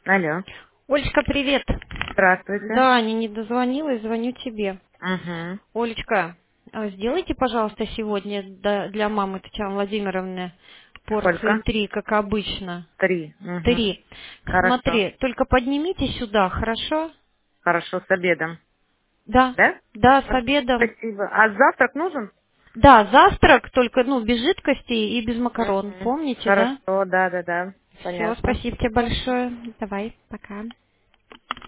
Алло. Олечка, привет. Здравствуйте. Да, Аня не дозвонилась, звоню тебе. Угу. Олечка, сделайте, пожалуйста, сегодня для мамы Татьяны Владимировны порции Сколько? 3, как обычно. 3. Угу. 3. Хорошо. Смотри, только поднимите сюда, хорошо? Хорошо, с обедом. Да. Да? Да, с обедом. Спасибо. А завтрак нужен? Да, завтрак, только, без жидкостей и без макарон. Угу. Помните, да? Хорошо, да. Все, Понятно. спасибо тебе большое. Давай, пока.